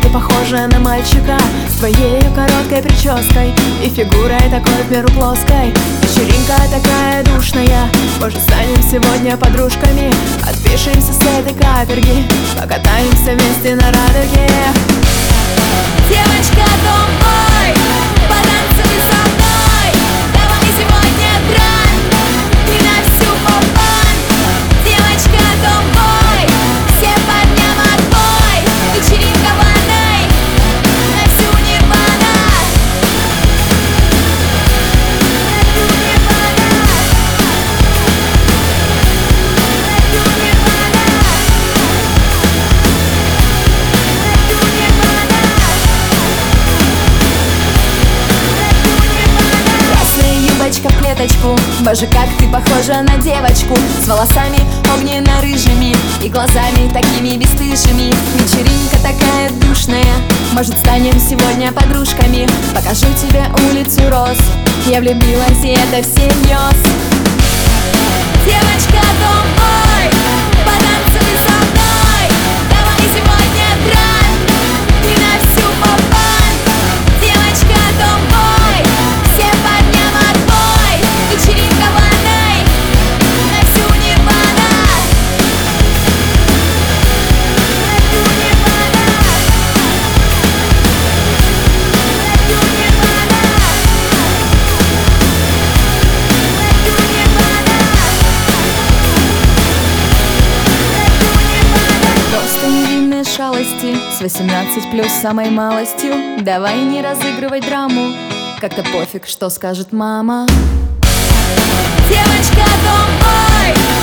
похожа на мальчика, с твоей короткой прической и фигурой такой перуплоской. Вечеринка такая душная, может, станем сегодня подружками? Отпишемся с этой каперги, покатаемся вместе на радуге. Девочка, томбой, потанцуй со мной. Давай сегодня драйв и на всю попан. Девочка, томбой, все подням отбой. Вечеринка ванной на всю Нирвана. В клеточку, боже, как ты похожа на девочку, с волосами огненно-рыжими и глазами такими бесстыжими. Вечеринка такая душная, может, станем сегодня подружками? Покажу тебе улицу роз, я влюбилась, и это всерьез. Девочка, томбой, потанцуй со мной. Давай сегодня драйв и на всю попан. Девочка, томбой, все подням отбой. Вечеринка ванной на всю Нирвана. Просто невинные шалости с 18+ самой малостью. Давай не разыгрывай драму, как-то пофиг, что скажет мама. Девочка, томбой,